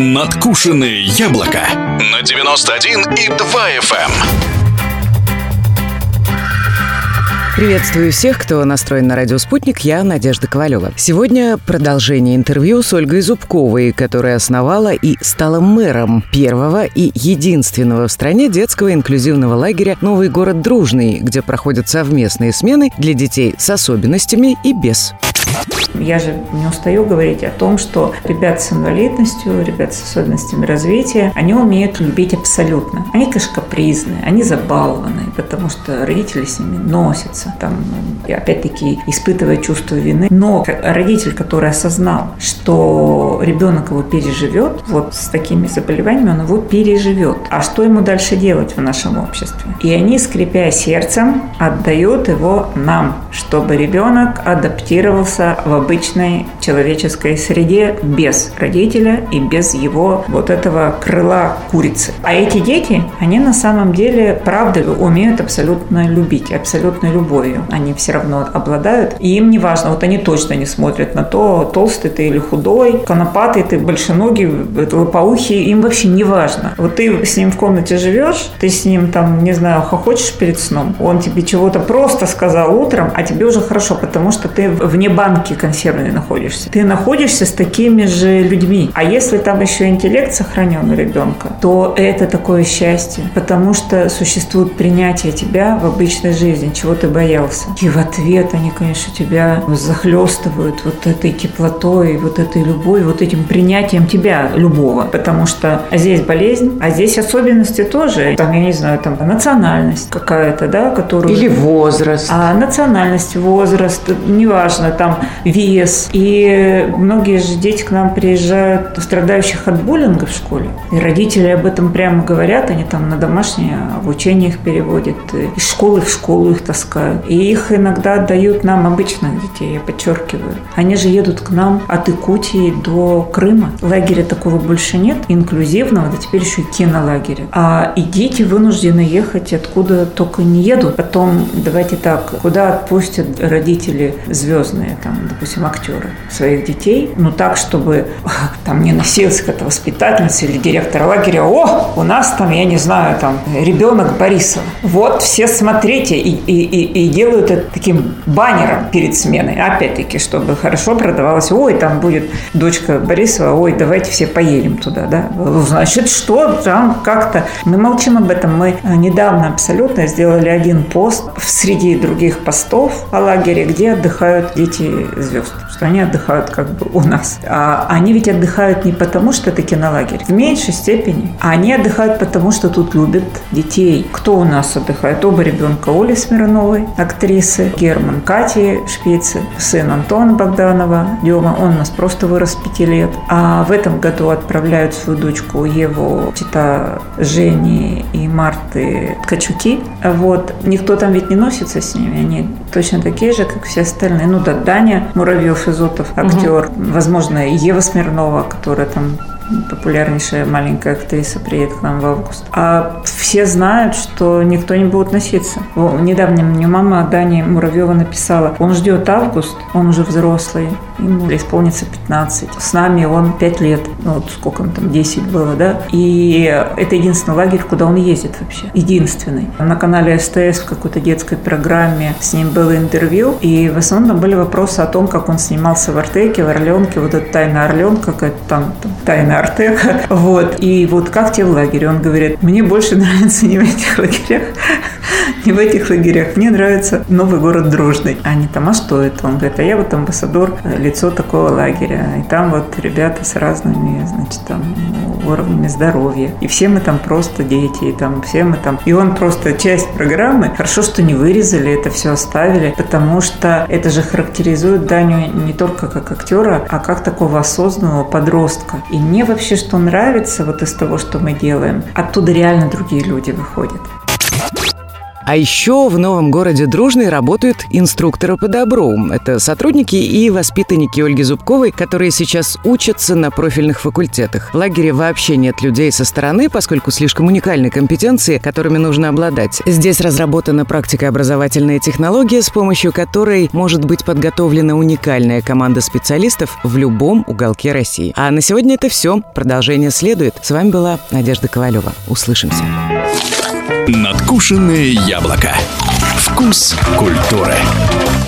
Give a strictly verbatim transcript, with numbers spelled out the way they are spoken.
Надкушенные яблоко на девяносто один и два эф эм. Приветствую всех, кто настроен на радио «Спутник». Я Надежда Ковалева. Сегодня продолжение интервью с Ольгой Зубковой, которая основала и стала мэром первого и единственного в стране детского инклюзивного лагеря «Новый город Дружный», где проходят совместные смены для детей с особенностями и без. Я же не устаю говорить о том, что ребята с инвалидностью, ребята с особенностями развития, они умеют любить абсолютно. Они, конечно, капризные, они забалованные, потому что родители с ними носятся, там, и опять-таки испытывая чувство вины. Но родитель, который осознал, что ребенок его переживет, вот с такими заболеваниями он его переживет. А что ему дальше делать в нашем обществе? И они, скрипя сердцем, отдают его нам, чтобы ребенок адаптировался в обычной человеческой среде без родителя и без его вот этого крыла курицы. А эти дети, они на самом деле, правда, умеют абсолютно любить, абсолютной любовью. Они все равно обладают. И им не важно, вот они точно не смотрят на то, толстый ты или худой, конопатый ты, большеногий, лопоухий, им вообще не важно. Вот ты с ним в комнате живешь, ты с ним там, не знаю, хохочешь перед сном, он тебе чего-то просто сказал утром, а тебе уже хорошо, потому что ты вне банки консервной находишься. Ты находишься с такими же людьми. А если там еще интеллект сохранен у ребенка, то это такое счастье, потому что существует принятие тебя в обычной жизни, чего ты боялся. И в ответ они, конечно, тебя захлестывают вот этой теплотой, вот этой любовью, вот этим принятием тебя, любого. Потому что здесь болезнь, а здесь особенности тоже. Там, я не знаю, там национальность какая-то, да, которую... Или возраст. А национальность, возраст, неважно, там вес. И многие же дети к нам приезжают, страдающих от буллинга в школе. И родители об этом прямо говорят, они там на домашнее обучение их переводят, из школы в школу их таскают. И их иногда отдают нам, обычных детей, я подчеркиваю. Они же едут к нам от Якутии до Крыма. Лагеря такого больше нет, инклюзивного, да теперь еще и кинолагеря. А и дети вынуждены ехать откуда только не едут. Потом, давайте так, куда отпустят родители звездные, там, допустим, актеры своих детей, ну так, чтобы там не носилась какая-то воспитательница или директор лагеря: о, у нас там, я не знаю, там ребенок Борисова. Вот, все смотрите, и, и, и, и делают это таким баннером перед сменой. Опять-таки, чтобы хорошо продавалось: ой, там будет дочка Борисова, ой, давайте все поедем туда, да. Значит, что там как-то... Мы молчим об этом. Мы недавно абсолютно сделали один пост среди других постов о лагере, где отдыхают дети звезд, что они отдыхают как бы у нас. А они ведь отдыхают не потому, что это кинолагерь, в меньшей степени. А они отдыхают потому, что тут любят детей. Кто у нас отдыхает? Оба ребенка Оли Смирновой, актрисы, Герман Кати Шпицы, сын Антона Богданова, Дема, он у нас просто вырос с пяти лет. А в этом году отправляют свою дочку Еву, чита Жени и Марты Ткачуки. Вот. Никто там ведь не носится с ними, они точно такие же, как все остальные. Ну да, Даня Муравьев-Изотов, актер, угу. Возможно, Ева Смирнова, которая там популярнейшая маленькая актриса, приедет к нам в август. А все знают, что никто не будет носиться. Недавно мне мама Дани Муравьева написала: он ждет август, он уже взрослый, ему исполнится пятнадцать. С нами он пять лет, ну вот сколько он там, десять было, да? И это единственный лагерь, куда он ездит вообще. Единственный. На канале СТС в какой-то детской программе с ним было интервью, и в основном там были вопросы о том, как он снимался в Артеке, в Орленке, вот эта тайна Орленка, какая-то там, там тайна Артека. Вот. И вот как тебе в лагере? Он говорит: мне больше нравится не в этих лагерях, не в этих лагерях. Мне нравится Новый город Дружный. Они там: а что это? Он говорит: а я вот амбассадор, лицо такого лагеря. И там вот ребята с разными, значит, там уровнями здоровья. И все мы там просто дети, и там все мы там... И он просто часть программы. Хорошо, что не вырезали, это все оставили, потому что это же характеризует Даню не только как актера, а как такого осознанного подростка. И мне вообще что нравится вот из того, что мы делаем, оттуда реально другие люди выходят. А еще в новом городе Дружный работают инструкторы по добру. Это сотрудники и воспитанники Ольги Зубковой, которые сейчас учатся на профильных факультетах. В лагере вообще нет людей со стороны, поскольку слишком уникальны компетенции, которыми нужно обладать. Здесь разработана практикообразовательная технология, с помощью которой может быть подготовлена уникальная команда специалистов в любом уголке России. А на сегодня это все. Продолжение следует. С вами была Надежда Ковалева. Услышимся. Надкушенное яблоко. Вкус культуры.